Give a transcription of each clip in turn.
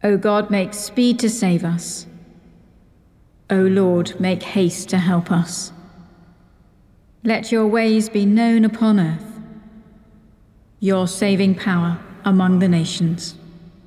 O God, make speed to save us. O Lord, make haste to help us. Let your ways be known upon earth, your saving power among the nations.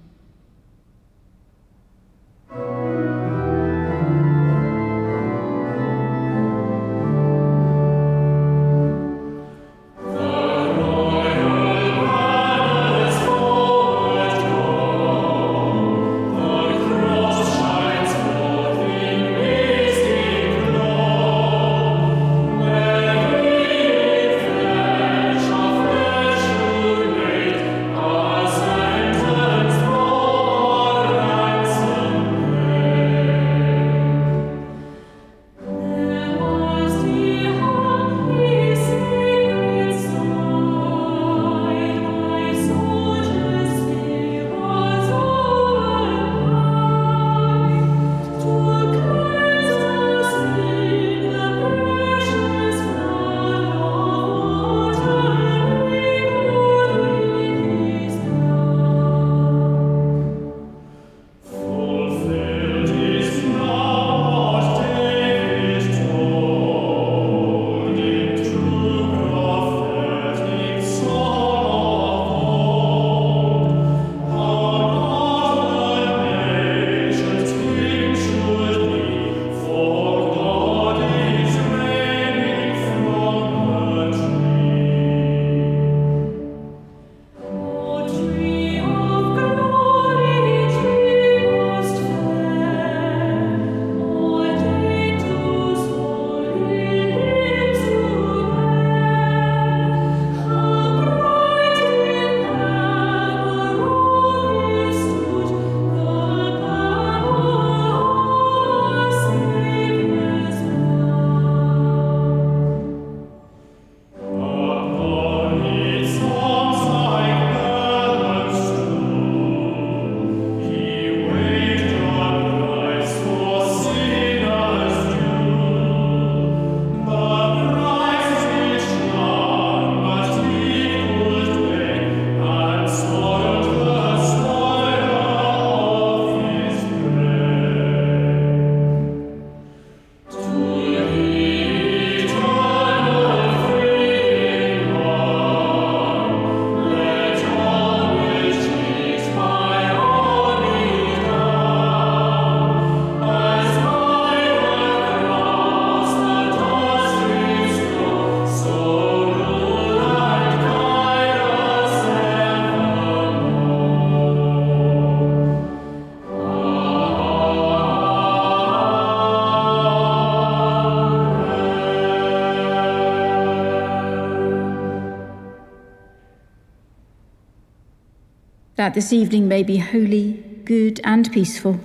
That this evening may be holy, good, and peaceful,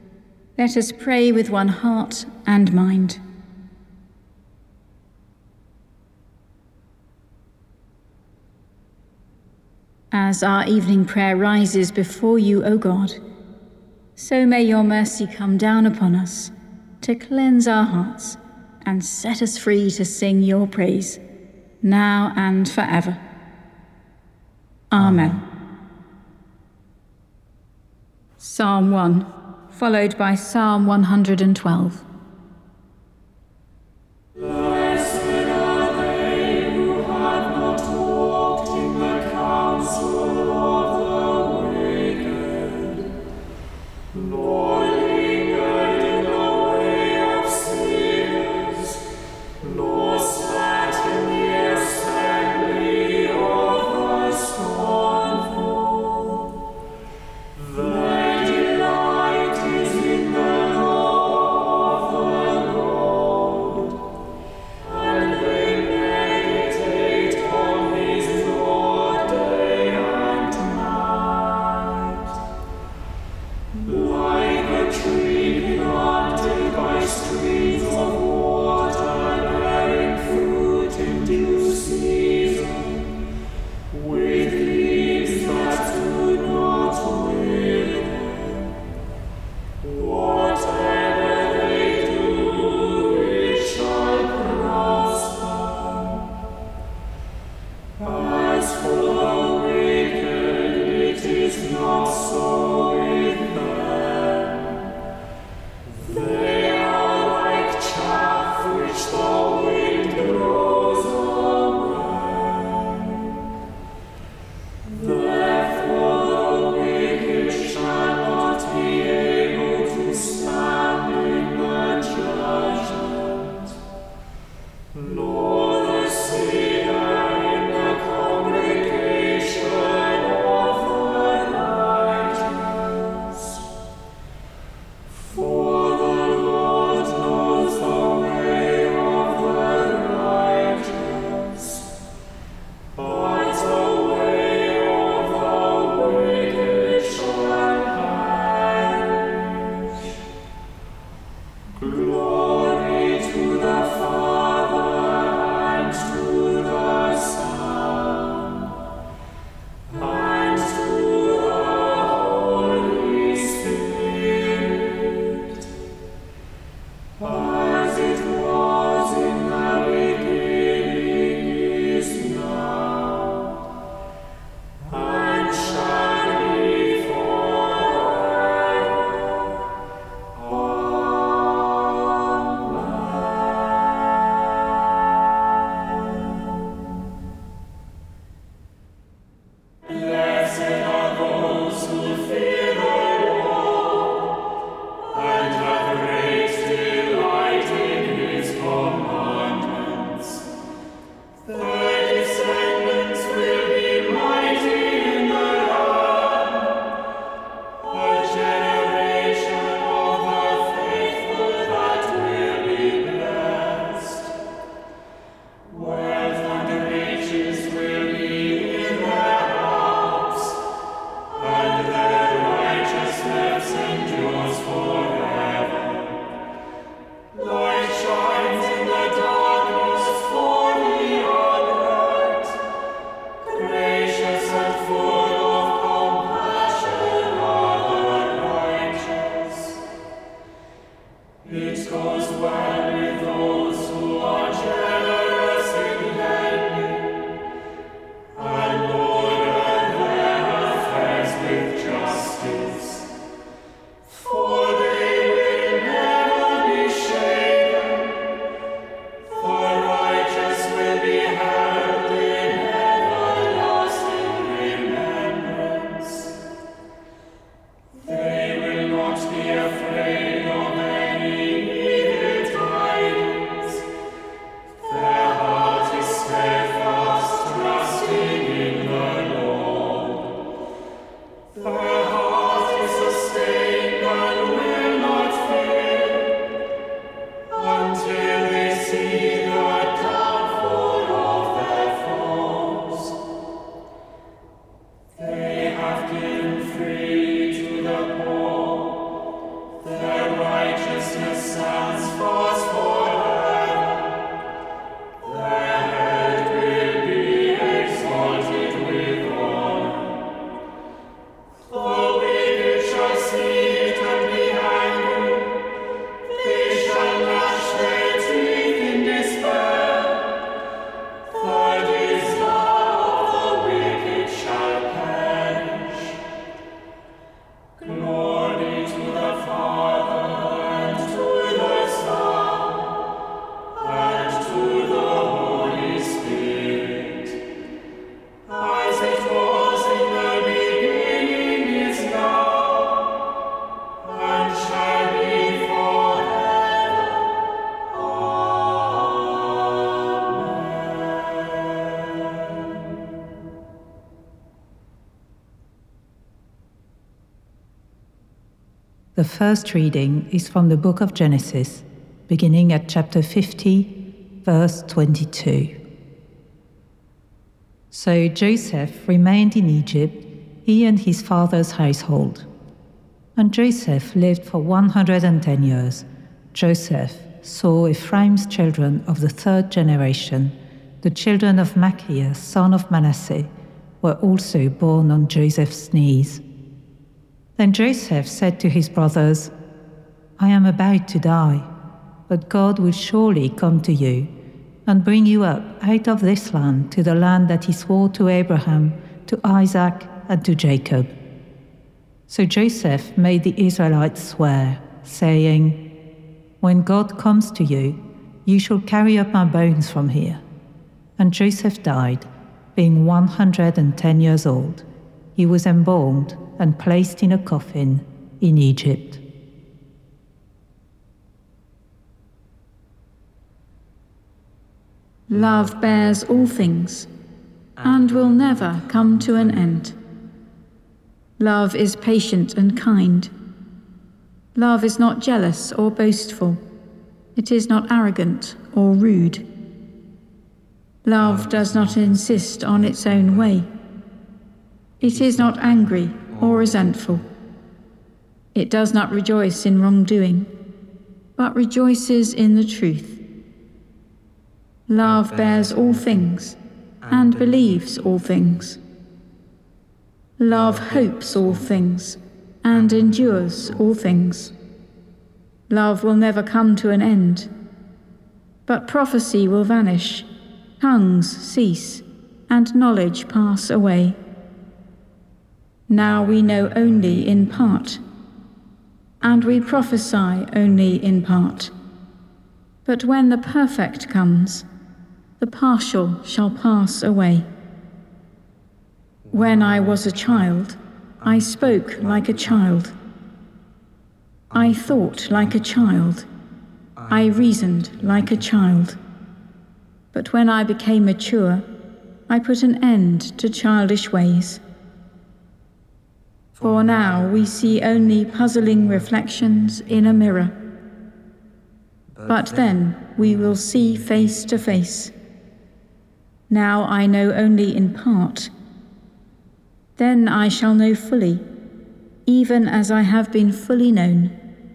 let us pray with one heart and mind. As our evening prayer rises before you, O God, so may your mercy come down upon us to cleanse our hearts and set us free to sing your praise, now and forever. Amen. Psalm 1, followed by Psalm 112. Their delight is in the law The first reading is from the book of Genesis, beginning at chapter 50, verse 22. So Joseph remained in Egypt, he and his father's household. And Joseph lived for 110 years. Joseph saw Ephraim's children of the third generation. The children of Machir, son of Manasseh, were also born on Joseph's knees. Then Joseph said to his brothers, I am about to die, but God will surely come to you and bring you up out of this land to the land that he swore to Abraham, to Isaac, and to Jacob. So Joseph made the Israelites swear, saying, When God comes to you, you shall carry up my bones from here. And Joseph died, being 110 years old. He was embalmed and placed in a coffin in Egypt. Love bears all things, and will never come to an end. Love is patient and kind. Love is not jealous or boastful. It is not arrogant or rude. Love does not insist on its own way. It is not angry or resentful. It does not rejoice in wrongdoing, but rejoices in the truth. Love bears all things and believes all things. Love hopes all things and endures all things. Love will never come to an end, but prophecy will vanish, tongues cease, and knowledge pass away. Now we know only in part, and we prophesy only in part. But when the perfect comes, the partial shall pass away. When I was a child, I spoke like a child. I thought like a child. I reasoned like a child. But when I became mature, I put an end to childish ways. For now we see only puzzling reflections in a mirror. But then we will see face to face. Now I know only in part. Then I shall know fully, even as I have been fully known.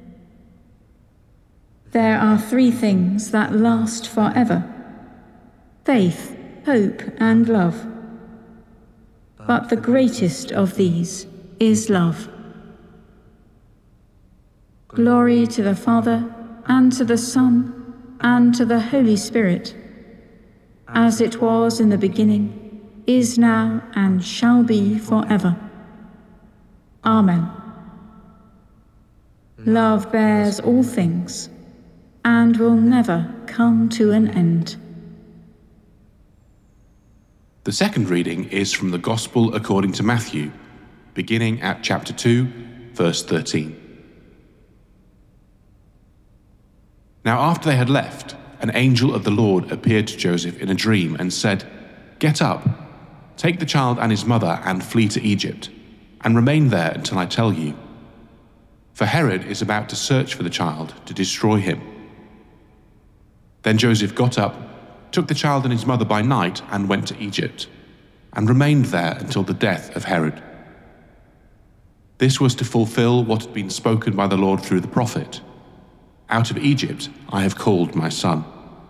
There are three things that last forever: faith, hope, and love. But the greatest of these is love. Glory to the Father, and to the Son, and to the Holy Spirit, as it was in the beginning, is now, and shall be forever. Amen. Love bears all things, and will never come to an end. The second reading is from the Gospel according to Matthew, beginning at chapter 2, verse 13. Now after they had left, an angel of the Lord appeared to Joseph in a dream and said, Get up, take the child and his mother and flee to Egypt, and remain there until I tell you. For Herod is about to search for the child to destroy him. Then Joseph got up, took the child and his mother by night and went to Egypt, and remained there until the death of Herod. This was to fulfill what had been spoken by the Lord through the prophet, Out of Egypt I have called my son.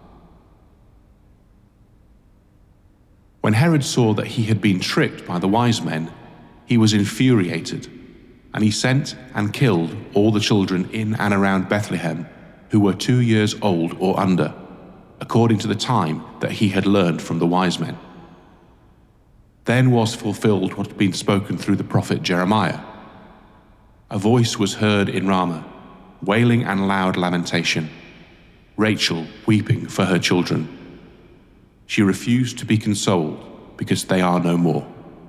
When Herod saw that he had been tricked by the wise men, he was infuriated, and he sent and killed all the children in and around Bethlehem who were 2 years old or under, according to the time that he had learned from the wise men. Then was fulfilled what had been spoken through the prophet Jeremiah. A voice was heard in Ramah, wailing and loud lamentation, Rachel weeping for her children. She refused to be consoled because they are no more.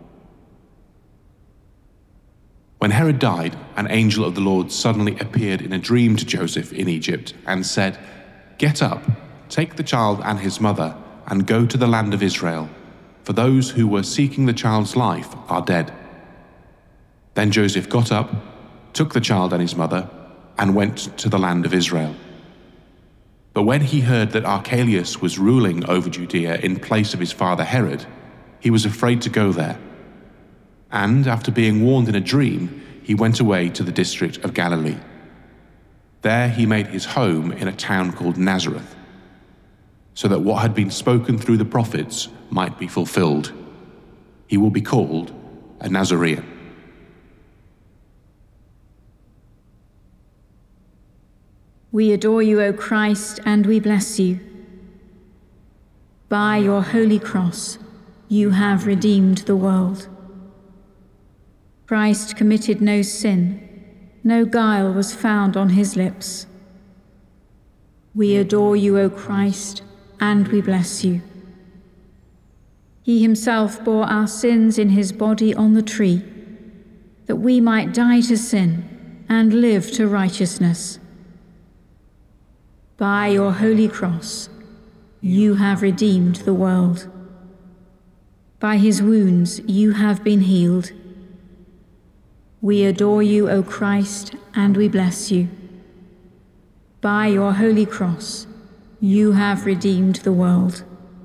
When Herod died, an angel of the Lord suddenly appeared in a dream to Joseph in Egypt and said, Get up, take the child and his mother, and go to the land of Israel, for those who were seeking the child's life are dead. Then Joseph got up, took the child and his mother, and went to the land of Israel. But when he heard that Archelaus was ruling over Judea in place of his father Herod, he was afraid to go there. And after being warned in a dream, he went away to the district of Galilee. There he made his home in a town called Nazareth, so that what had been spoken through the prophets might be fulfilled. He will be called a Nazarene. We adore you, O Christ, and we bless you. By your holy cross, you have redeemed the world. Christ committed no sin, no guile was found on his lips. We adore you, O Christ, and we bless you. He himself bore our sins in his body on the tree, that we might die to sin and live to righteousness. By your holy cross, you have redeemed the world. By his wounds, you have been healed. We adore you, O Christ, and we bless you. By your holy cross, you have redeemed the world.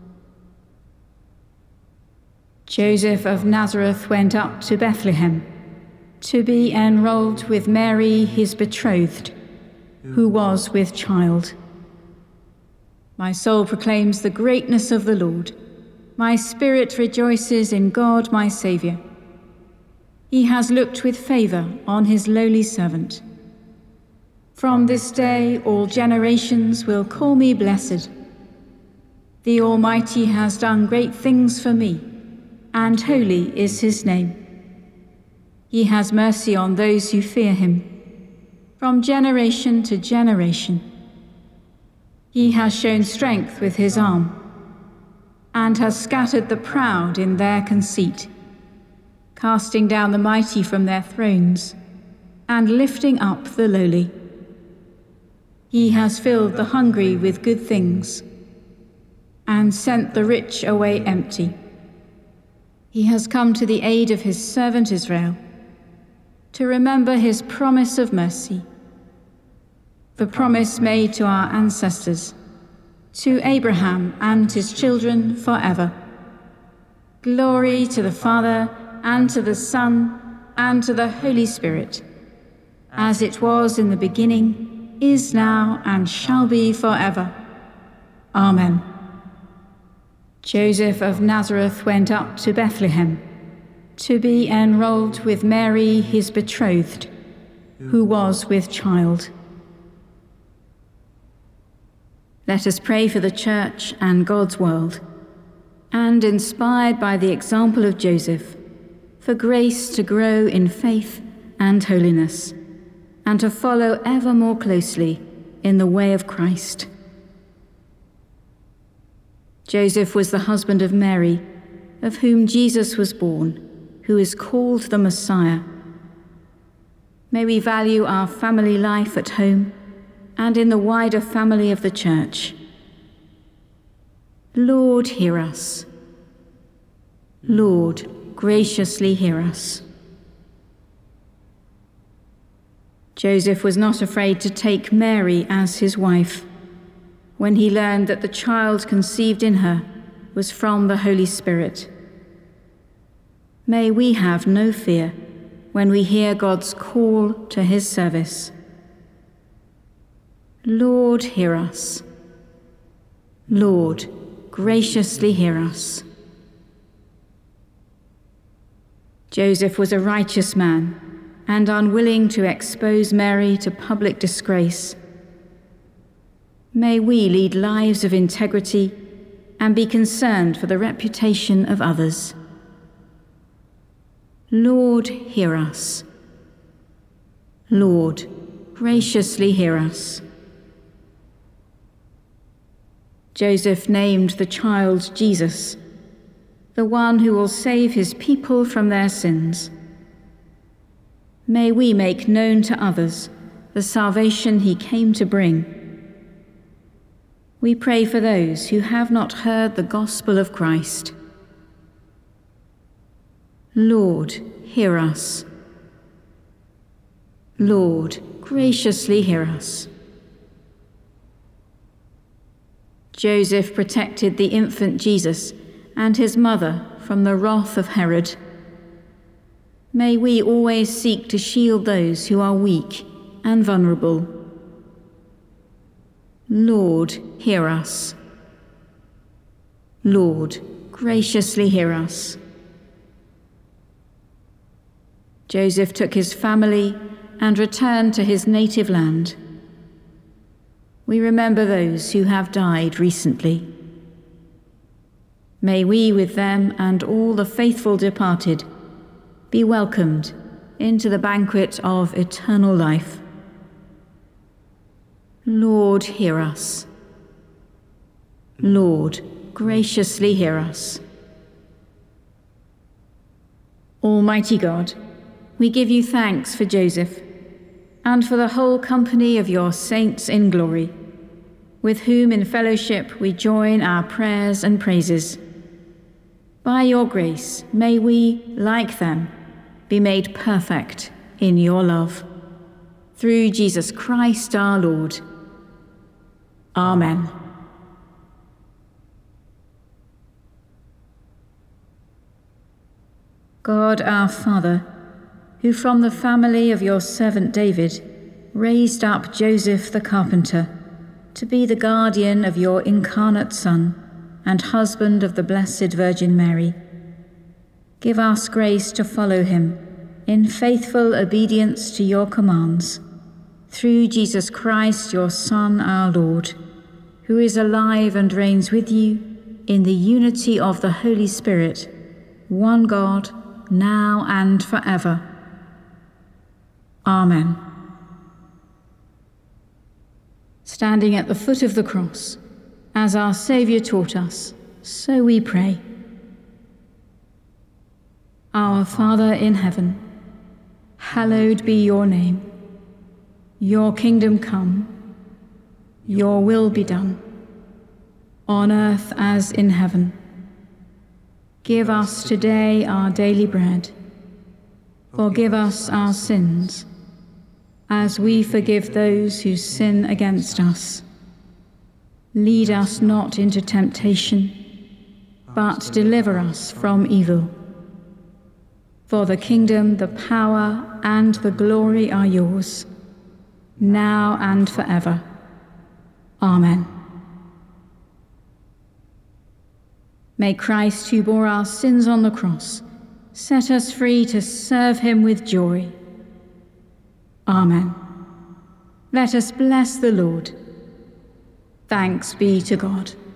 Joseph of Nazareth went up to Bethlehem to be enrolled with Mary, his betrothed, who was with child. My soul proclaims the greatness of the Lord. My spirit rejoices in God my Saviour. He has looked with favour on his lowly servant. From this day all generations will call me blessed. The Almighty has done great things for me, and holy is his name. He has mercy on those who fear him, from generation to generation. He has shown strength with his arm, and has scattered the proud in their conceit, casting down the mighty from their thrones, and lifting up the lowly. He has filled the hungry with good things, and sent the rich away empty. He has come to the aid of his servant Israel, to remember his promise of mercy, the promise made to our ancestors, to Abraham and his children forever. Glory to the Father, and to the Son, and to the Holy Spirit, as it was in the beginning, is now, and shall be forever. Amen. Joseph of Nazareth went up to Bethlehem to be enrolled with Mary, his betrothed, who was with child. Let us pray for the Church and God's world, and inspired by the example of Joseph, for grace to grow in faith and holiness, and to follow ever more closely in the way of Christ. Joseph was the husband of Mary, of whom Jesus was born, who is called the Messiah. May we value our family life at home and in the wider family of the Church. Lord, hear us. Lord, graciously hear us. Joseph was not afraid to take Mary as his wife when he learned that the child conceived in her was from the Holy Spirit. May we have no fear when we hear God's call to his service. Lord, hear us. Lord, graciously hear us. Joseph was a righteous man and unwilling to expose Mary to public disgrace. May we lead lives of integrity and be concerned for the reputation of others. Lord, hear us. Lord, graciously hear us. Joseph named the child Jesus, the one who will save his people from their sins. May we make known to others the salvation he came to bring. We pray for those who have not heard the gospel of Christ. Lord, hear us. Lord, graciously hear us. Joseph protected the infant Jesus and his mother from the wrath of Herod. May we always seek to shield those who are weak and vulnerable. Lord, hear us. Lord, graciously hear us. Joseph took his family and returned to his native land. We remember those who have died recently. May we, with them and all the faithful departed, be welcomed into the banquet of eternal life. Lord, hear us. Lord, graciously hear us. Almighty God, we give you thanks for Joseph and for the whole company of your saints in glory, with whom in fellowship we join our prayers and praises. By your grace, may we, like them, be made perfect in your love. Through Jesus Christ our Lord. Amen. God our Father, who from the family of your servant David raised up Joseph the carpenter to be the guardian of your incarnate Son and husband of the Blessed Virgin Mary, give us grace to follow him in faithful obedience to your commands, through Jesus Christ, your Son, our Lord, who is alive and reigns with you in the unity of the Holy Spirit, one God, now and forever. Amen. Standing at the foot of the cross, as our Saviour taught us, so we pray. Our Father in heaven, hallowed be your name. Your kingdom come, your will be done, on earth as in heaven. Give us today our daily bread. Forgive us our sins, as we forgive those who sin against us. Lead us not into temptation, but deliver us from evil. For the kingdom, the power, and the glory are yours, now and forever. Amen. May Christ, who bore our sins on the cross, set us free to serve him with joy. Amen. Let us bless the Lord. Thanks be to God.